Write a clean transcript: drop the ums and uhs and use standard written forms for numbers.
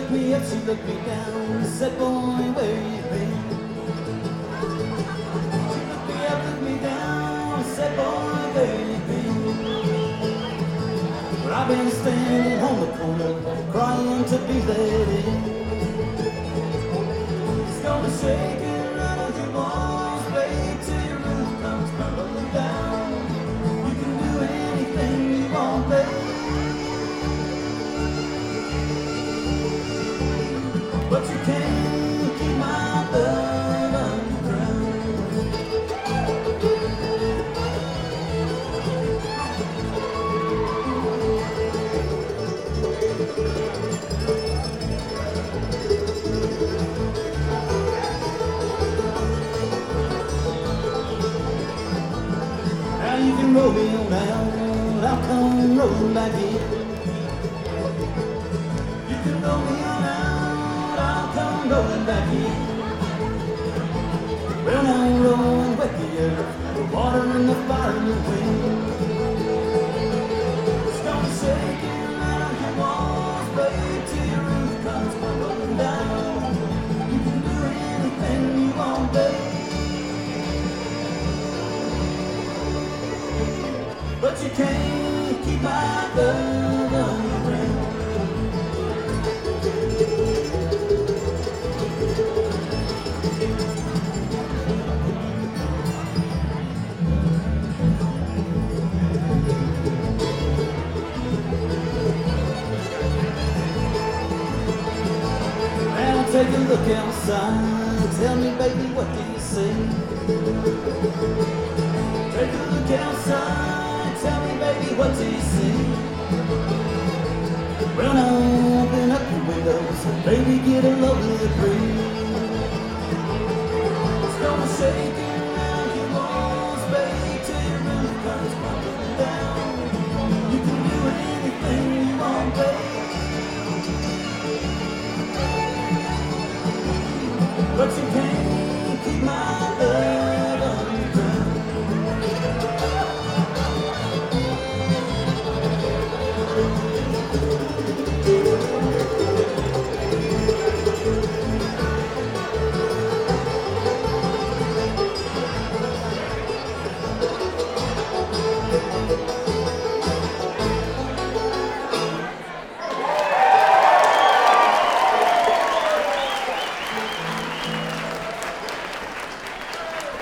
looked me up, she looked me down, said, boy, where you been? She looked me up, looked me down, said, boy, where you been? But I've been standing on the corner, crying to be let in. It's gonna shake and rattle your walls, babe, till your roof comes crumbling down. You can do anything you want, babe, but you can't keep my love underground. Now you can roll me on out, I'll come rolling back in. You can roll me on out, I'll come rolling back in. Well, now roll and wet the earth, the water and the fire and the wind. It's gonna shake and rattle your walls, babe, till your roof comes crumbling down. You can do anything you want, babe, but you can't keep my love underground. Now take a look outside, tell me, baby, what do you see? Take a look outside, tell me, baby, what do you see? Well, now open up your windows, baby, get a load of the breeze. It's gonna shake